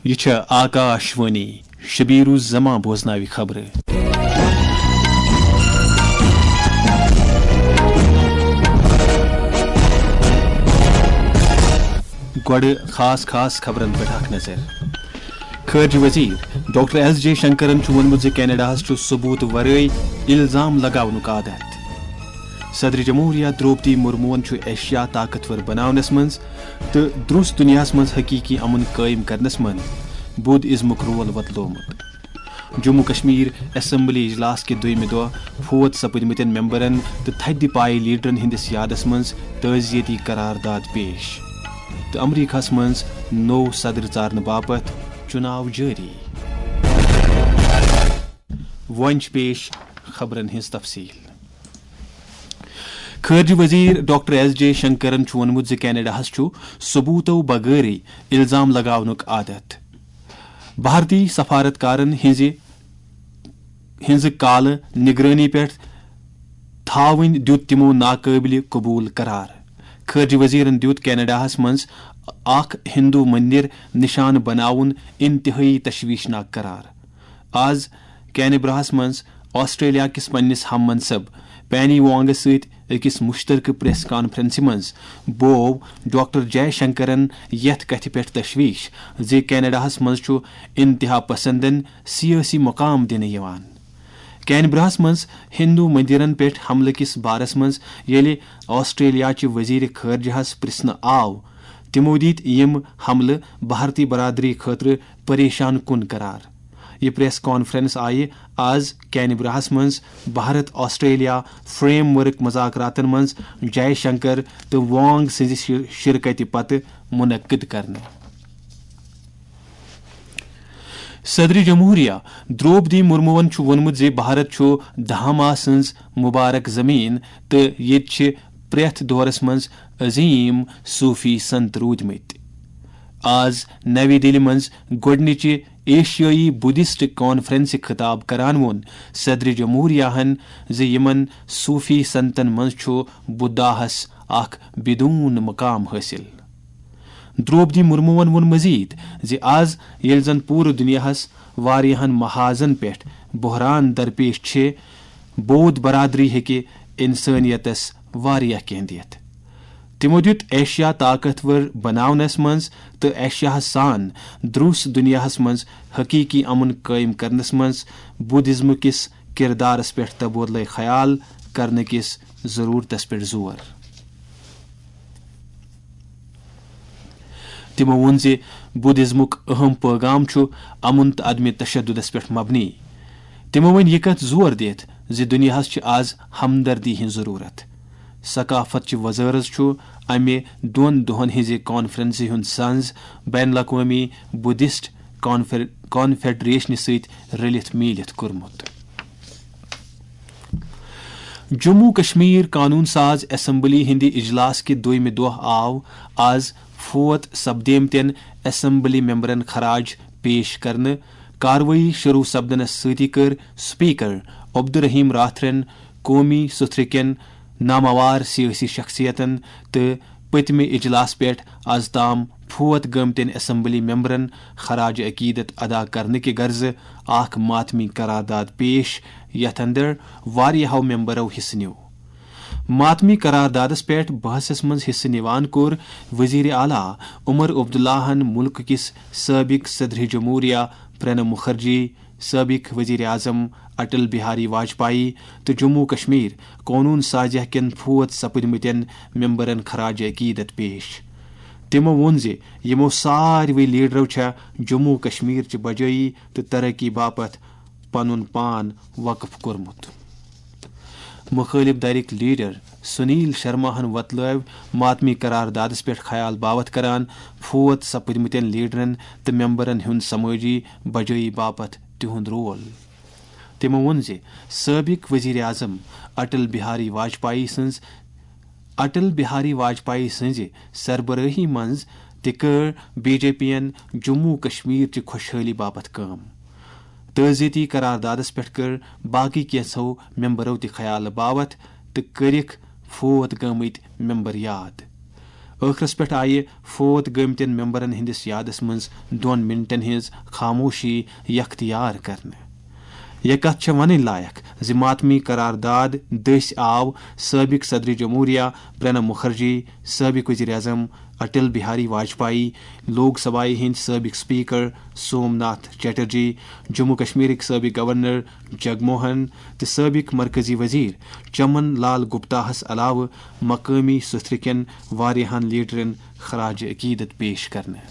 यह आकाशवाणी शबीरु जमा बोजनावी खबर। गोड़ खास खास खबरन पे नजर। खर्ज वजीर डॉक्टर एस जयशंकरन वोनमुत कैनेडाहस सबूत वरई इल्जाम लगावनुक आदत। सदर जमहूरिया द्रौपदी मुर्मुन एशिया ताकतवर बनावनस मज तो दुरुस्त दुनियास मज हकीकी अमन कायम करनस मन बुध इज़मुक रोल बदलोमुत। जम्मू कश्मीर असम्बली इजलास के दोयमे दो फोत सपदमतन मेंबरन तो थद पाई लीडरन हिंदिस यादस मज तजियती करारदाद पेश तो अमरीकास मज नो सदर चारन बापत चुनाव जारी। वंश पेश खबरन हिंस तफसील। खर्ज वजीर डॉक्टर एस जयशंकरन वोनमुत कैनेडाहस सबूतो बगैर इल्जाम लगावनुक आदत। भारतीय सफारतकारन हिंज काल निगरानी पे थावन दुत तिमो नाकाबिल कबूल करार। खर्ज वजीरन दुत कैनेडाहस मज अख हिंदू मंदिर निशान बनाउन इंतहाई तशवीशनाक करार। आज कैनबराहस मज ऑस्ट्रेलिया किस पन्निस हम मनसब पैनी वांग सहित अकिस मुश्तरक प्रेस कॉन्फ्रेंस मज बोव डॉक्टर जयशंकरन यथ कथ पे तशवीश जे कैनेडाहस मज इंतहा पसंदन सियासी मकाम दिन यवान। कैनबराहस मज हिंदू मंदिरन पे हमले किस बारस मज येले ऑस्ट्रेलिया वजीर खर्जहस प्रश्न आव तिमो दीत यम हमले भारतीय बरादरी खतर परेशान कुन करार। यह प्रेस कॉन्फ्रेंस आये आज कैनबराहस मज भारत ऑस्ट्रेलिया फ्रेमवर्क मजाकरातन मज जयशंकर तो वांग सज शिरकत पत मुनक्किद करने। सदर जमहूरिया द्रौपदी मुर्मुवन वोनमुत भारत धामा सज मुबारक जमीन तो ये प्रेथ दौरस मज अजीम सूफी संत रूदमत। आज नवी दिल्ली मज गोडनिच एशियाई बुद्धिस्ट कॉन्फ्रेंस खिताब करान वोन सदर जमहूरियाहन यमन सूफी संतन मज बुद्धाहस अख बिदून मकाम हासिल। द्रौपदी मुर्मुवन वोन मजीद आज येल जन पूर दुनियाहस वारियाहन महाजन पे बहरान दरपेश छे बौद्ध बरादरी हेके इंसानियतस वारिया कह दियत। तिमो दुत एशिया ताकतवर बनावनस मज तो एशिया सान दुरुस्त दुनियाहस मज हकीकी अमन कायम करनस मज बुद्धिज्म किस किरदारस पे तबोदल ख्याल करने किस जरूरतस पे जोर। तिमो वोन बुद्धिज्मुक अहम पैगाम अमन तो अदम तशद्दुदस पे मबनी। तिमो वन यह कथ जोर दित दुनियाहस आज हमदर्दी हिं जरूरत। सकाफत वजारत अमे दोन दोहन हिंजे कॉन्फ्रेंस हुंद संज बैन अवी बुद्धिस्ट कॉन्फेडरेशन सहित रलित मिलित कोरमुत। जम्मू कश्मीर कानून साज असम्बली हिंदी इजलास के दोयमे दोह आव आज फोत सपदेमतन असम्बली मेंबरन खराज पेश करने। कार्रवाई शुरू सपदनस सती कर स्पीकर अब्दुर्रहीम राथरन कौमी सुथरकन नामवार सियासी शख्सियतन तो पतमे इजलास पे आज ताम फोत गमतन असम्बली मेंबरन खराज अकीदत अदा करने के गर्ज आख मातमी करारदाद पेश यथ अंदर वारियाहो मेंबरों हिस्स न्यू। मातमी करारदादस पे बहसस मज हिस्स निवान कोर वजीर आला उमर अब्दुल्लाहन मुल्क किस साबिक सदर जमहूरिया प्रणब मुखर्जी साबिक वजीर आजम अटल बिहारी वाजपेयी तो जम्मू कश्मीर कानून साजिया कन फोत सपदमतन मेंबरन खराज अकीदत पेश। तिमो वोन यमो सारवे लीडरों जम्मू कश्मीर बजाई तो तरक्की बापत पनुन पान वक्फ कोरमुत। मुखालिफ दरिक लीडर सुनील शर्माहन वतलव मातमी करारदादस पे ख्याल बावत करान फोत सपदमतन लीडरन तो मेंबरन हुंद समाजी बजाई बापत तिहुंद रोल। तिमो वोन साबिक वजीर आजम अटल बिहारी वाजपेयी सज सरबराही मज कर बीजेपीयन जम्मू कश्मीर च खुशहाली बापत काम। तजियती करारदादस पे कर बाकी कैंसो मेंबरों ख्याल बावत तो करिक फोत गमत मेंबर याद। ٲखरस पेठ आये फोत गमतन मेंबरन हंदिस यादस मज 2 मिनटन हज खामोशी यख्तियार करने। यह कथ वन लायक जि मातमी करारदाद दस आव सबक सदर जमहूरिया प्रणब मुखर्जी, सबक वज़ीर आज़म अटल बिहारी वाजपेयी, लोकसभा हिंद सबक स्पीकर सोमनाथ चटर्जी, जम्मू कश्मीर सबक गवर्नर जगमोहन तो सबक मरकजी वजीर चमन लाल गुप्ताहस अलाव मकामी सुथरकन वारियाहन लीडरन खराज अकीदत पेश करने।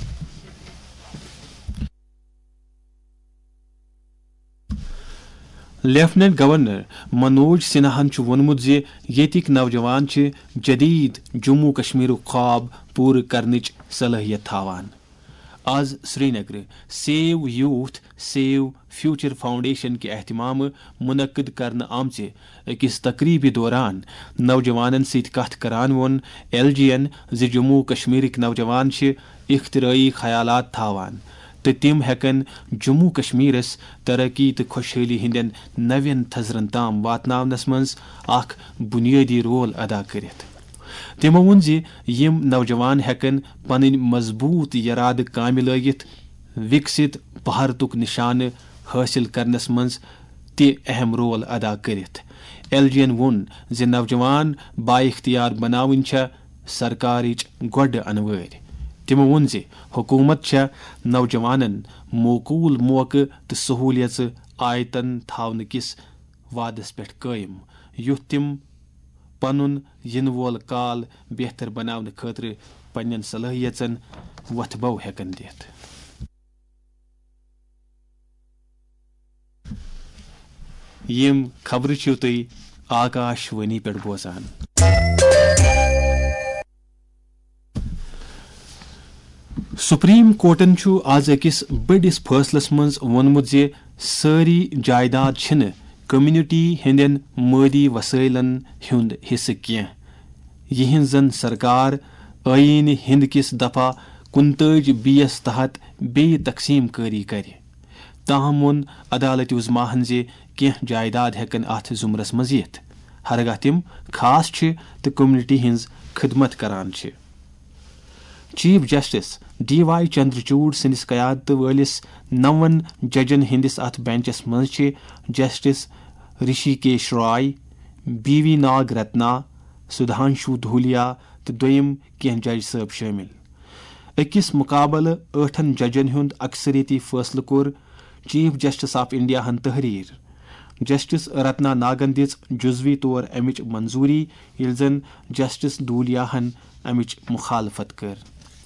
लेफ्टिनेंट गवर्नर मनोज सिन्हान वोनमुत जे येतिक नौजवान जदीद जम्मू कश्मीर ख्वाब पूर करनिच सलाहियत थावान। आज Srinagar save youth save future foundation के एहतमाम मुनक्किद करने आमचे अकिस तकरीबी दौरान नौजवानन सत कथ करान वोन LGN जे जम्मू कश्मीर नौजवान इख्तराई ख्यालात थावान तो तिम हेकन जम्मू कश्मीरस तरक्की तो खुशहाली हिंदन नव्यन थजरन ताम वातनावनस मज अख बुनियादी रोल अदा करित। तिमो वोन जे यम नौजवान हेकन पन मजबूत यराद काम लगित विकसित भारतुक निशान हासिल करनस मज ते अहम रोल अदा करित। LGN वोन जे नौजवान बाइख्तियार बनावन सरकारच गोड अनवर। तिमो वोन जे हुकूमत नौजवानन मौकूल मौके तो सहूलियत आयतन थावन किस वादस पे कायम युथ तिम पनुन इन वोल काल बेहतर बनाने खतर पन्न सलाहियतन वथबो हेकन दित। यम खबर तुम आकाशवाणी पे बोजान। सुप्रीम कोर्टन आज अकिस बड़िस फैसलस मज वोनमुत जे सारी जायदाद छिन कम्युनिटी हिंदन मादी वसैलन हुंद हिस्से कह यह जन सरकार आईन हिंद किस दफा 29B तहत बे तकसीम कारी कर। ताहम वोन अदालत उज़माहन जे कह जायदाद हेकन अथ जुमरस मज यिथ हरगह तिम खास तो कम्युनिटी हिंज खिदमत करान। चीफ जस्टिस DY चंद्रचूड़ सिंदिस कयादत वालिस 9 जजन हिंदिस अथ बेंचस मज justice Hrishikesh Roy, BV Nagarathna, Sudhanshu Dhulia तो दोयम कह जज साहब शामिल। अकिस मुकाबल 8 जजन हुंद अक्सरियती फैसला कोर चीफ जस्टिस ऑफ इंडिया हन तहरीर। जस्टिस रत्ना नागन दिज जुजवी तौर अमिच मंजूरी यिल जन जस्टिस धूलिया हन अमिच मुखालफत कर।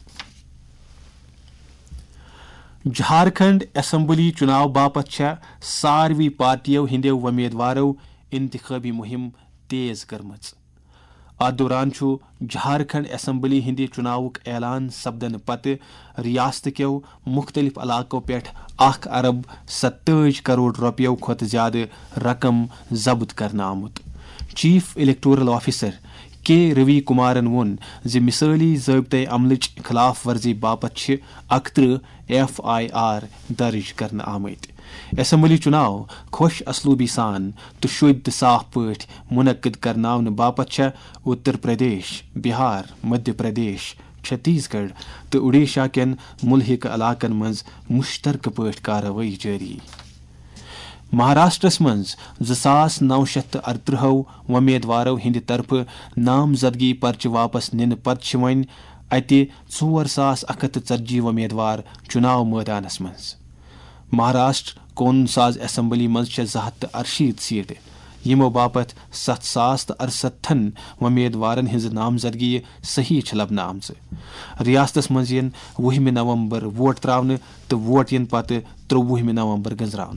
झारखंड असम्बली चुनाव बापत सारवी पार्टियों हिंदो उम्मीदवारों इंतखाबी मुहिम तेज करमच। अत दौरान झारखंड असम्बली हिंदी चुनावुक ऐलान सपदन पत रियासत के मुख्तलिफ इलाकों पे 1 अरब 27 करोड़ रुपयों खुद ज्यादा रकम जब्त करना आमुत। Chief electoral officer K Ravi कुमारन वोन जे मिसाली ज़ाब्ते अमलच खिलाफ वर्जी बापत 31 FIR दर्ज करना आमत। असम्बली चुनाव खुश असलूबी सान तो शुद्ध साफ पठ मुनक्किद करनावन बापत उत्तर प्रदेश, बिहार, मध्य प्रदेश, छत्तीसगढ़ तो उड़ीसा केन मुल्हिक इलाकन मज मुश्तरक पठ कार्रवाई जारी। महाराष्ट्रस मज 2938 उम्मीदवारों हिंद तरफ नामजदगी पर्च वापस निन पत वन अत 4140 उम्मीदवार चुनाव मैदानस मज। महाराष्ट्र कौन साज असम्बली मज 268 सीट यमो बापत 7,068 उम्मीदवारन हिंज नामजदगी सही लबना आमच। रियासतस मज यन 10 नवंबर वोट त्रावन तो वोट यन पत 23 नवंबर गंजरावन।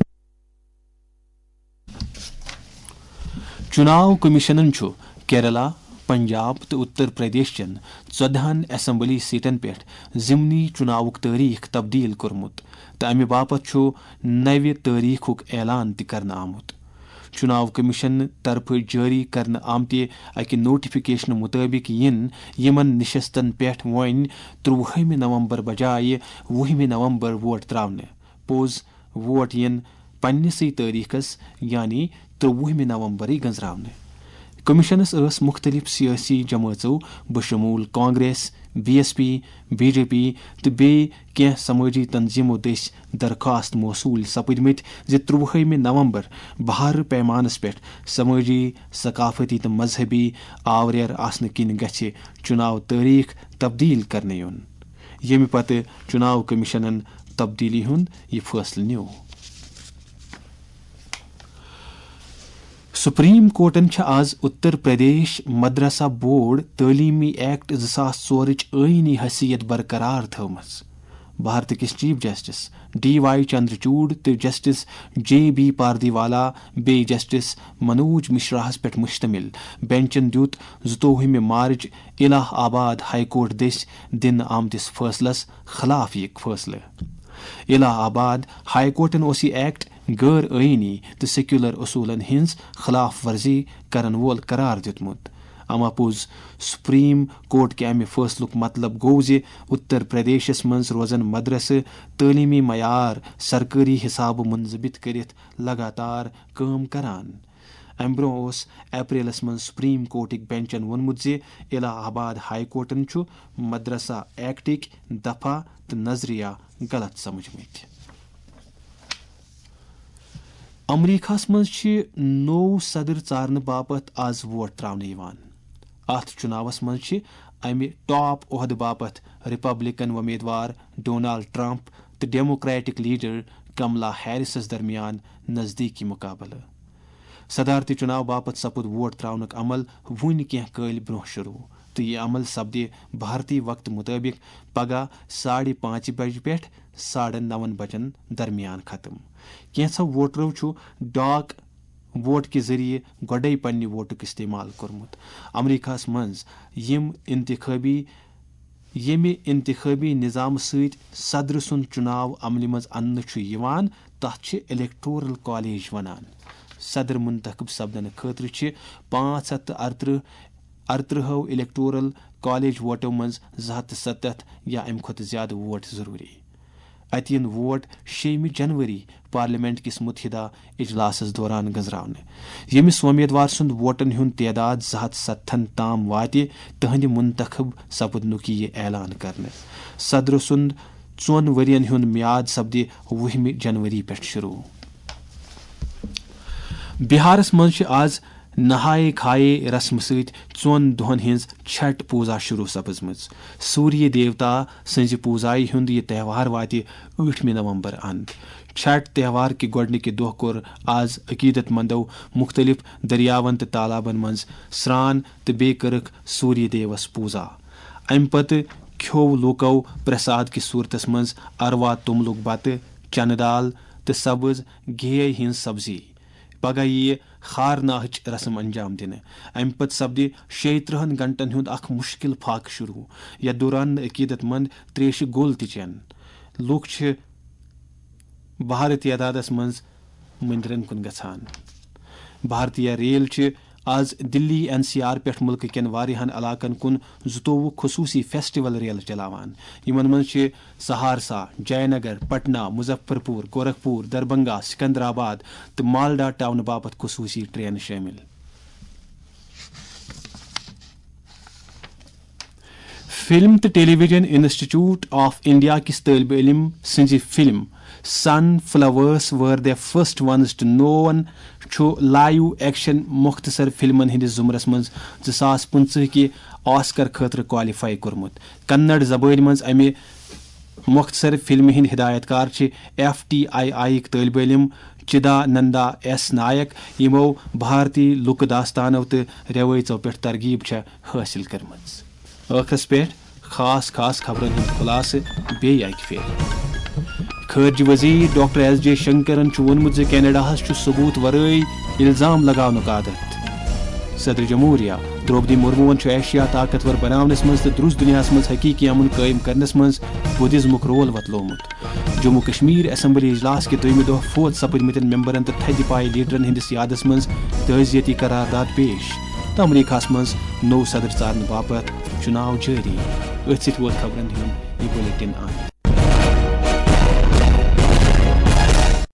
चुनाव कमीशन केरला, पंजाब तो उत्तर प्रदेश चन 14 असम्बली सीटन पे जिमनी चुनावुक तारीख तब्दील कोरमुत तो अमे बापत नव तारीखुक ऐलान करना आमुत। चुनाव कमीशन तरफ जारी करना आमते अकि नोटिफिकेशन मुताबिक यमन निशस्तन पे वन 23 नवंबर बजाय 10 नवंबर वोट त्रावने पोज वोट यन पन्नसी तारीखस यानी 23 नवंबर गंजरावने। कमिशनस मुख्तलिफ सियासी जमातों बशमूल कांग्रेस BSP BJP तो बे समाजी तंजीमों दस दरखास्त मौसूल सपदमत ज 23 नवंबर बहार पैमानस पे समाजी सकाफती तो मजहबी आवरेर आसन किन गछे चुनाव तारीख तब्दील करने युन यमि पत चुनाव कमिशनन तब्दीली हुंद यह फैसला न्यू। सुप्रीम कोर्टन आज उत्तर प्रदेश मदरसा बोर्ड तलीमी एक्ट 2004 आईनी हैसियत बरकरार थवमस। भारत किस चीफ जस्टिस DY चंद्रचूड़ तो जस्टिस JB पारदीवाला बे जस्टिस मनोज मिश्राहस पे मुश्तमिल बेंचन दुत 22 मार्च इलाहाबाद हाईकोर्ट दस दिन आमतिस फैसलस खिलाफ यह फैसला। इलाहाबाद हाईकोर्टन ओस यह एक्ट गैर आईनी तो सेक्युलर असूलन हिंस खिलाफ वर्जी करन वोल करार दितमुत। अमापुज सुप्रीम कोर्ट के अमे फैसलुक मतलब गो जे उत्तर प्रदेशस मज रोजन मदरस तलीमी मयार सरकारी हिसाब मुंजबित करित लगातार काम करान। अम ब्रोह अप्रैलस मज सुप्रीम कोर्टिक बेंचन वोनमुत जे इलाहाबाद हाईकोर्टन छु मदरसा एक्टिक दफा तो नजरिया गलत समझमित। अमरीकास मज नो सदर चारन बापत आज वोट त्रावने यवान। अथ चुनावस मज अमि टॉप ओहद बापत रिपब्लिकन उम्मीदवार डोनाल्ड ट्रंप तो डेमोक्रेटिक लीडर कमला हैरिस दरमियान नजदीकी मुकाबला। सदारती चुनाव बापत सपुद वोट त्रावनुक अमल वुन कह कल ब्रोह शुरू तो यह अमल सपदे भारतीय वक्त मुताबिक पगह 5:30 बज पे 9:30 बजन दरमियान खत्म। कैंसो वोटरों छु डाक वोट के जरिए गोडे पन्नी वोटुक इस्तेमाल कोरमुत। अमरीकास मज यमि इंतखाबी निजाम सहित सदर सुन चुनाव अमल मज अन्न छु यवान तथ इलेक्टोरल कॉलेज वनान। सदर मुंतखब सपदन खतर 538 इलेक्टोरल कॉलेज वोटों मज 270 या अम खुद ज्यादा वोट जरूरी। अतियन वोट 6 जनवरी पार्लियामेंट किस मुतहिदा इजलास दौरान गजरावने यमिस उम्मीदवार सुंद वोटन हुंद तादाद 270 ताम वाते तहंद मुंतखब सपदनुक यह ऐलान करने। सदर सुंद 4 वरियन हुंद म्याद सपदे 20 जनवरी पे शुरू। बिहारस मज आज नहाए खाए रस्म सहित 4 दोहन हिंज छठ पूजा शुरू सपजमज। सूर्य देवता सज पूजाई हुंद यह त्यौहार वाते 8 नवंबर अंत। छठ त्यौहार के गोडनिक दोह कोर आज अकीदतमंदों मुख्तलिफ दरियावन तो तालाबन मज स्रान तो बे करक सूर्य देवस पूजा। अम पत खो लूको प्रसाद की सूरतस मज अरवा तुमलुक बत चन दाल तो सब्ज घे हिंज सब्जी। पगह ये खारनाहच रस्म अंजाम दिन। अम पत सपदे 36 घंटन हुंद अख मुश्किल फाक शुरू। यथ दौरान अकीदतमंद त्रेश गोल तन लूक बाहर तादादस मज मंदिरन कुन गछान। भारतीय रेल आज दिल्ली NCR पे मुल्क केन वारियाहन इलाकन कुन 22 खुसूसी फेस्टिवल रेल चलावान। यमन मज सहारसा जयनगर पटना मुजफ्फरपुर गोरखपुर दरभंगा सिकंदराबाद तो मालडा टाउन बापत खुसूसी ट्रेन शामिल। फिल्म तो टेलीविजन इंस्टीट्यूट ऑफ इंडिया किस तालिब इल्म सिंजी film sunflowers were the first ones to know live action मुख्तसर फिल्मन हंदिस जुमरस मज 2015 कि ऑस्कर खतर क्वालिफाई कोरमुत। कन्नड़ जबान मज अमे मुख्तसर फिल्म हिंद हिदायतकार FTII तालिब इल्म चिदानंदा S नायक यमो भारतीय लुक दास्तानों तो रवायतों पे तरगीब हासिल करमज। आखिरस पे खास खबरन हंद खुलास बे फेर खारजी वजीर डॉक्टर S.J. शंकरन वोनमुत कैनेडाहस सबूत वरई इल्जाम लगावनुक आदत। सदर जमहूरिया द्रौपदी मुर्मुवन एशिया ताकतवर बनावनस मज तो दुरुस्त दुनियास मज हकीकी अमन कायम करनस मज बुद्धिज्मुक रोल वतलोमुत। जम्मू कश्मीर असम्बली इजलास के 2 दोह फोत सपदमतन मेंबरन तो थद पाए लीडरन हंदिस यादस मज तजियती करारदाद पेश। तो अमरीकास मज नौ सदर चारन बापत चुनाव जारी। अथ सत वोत खबरन हंद यह बुलेटिन आन।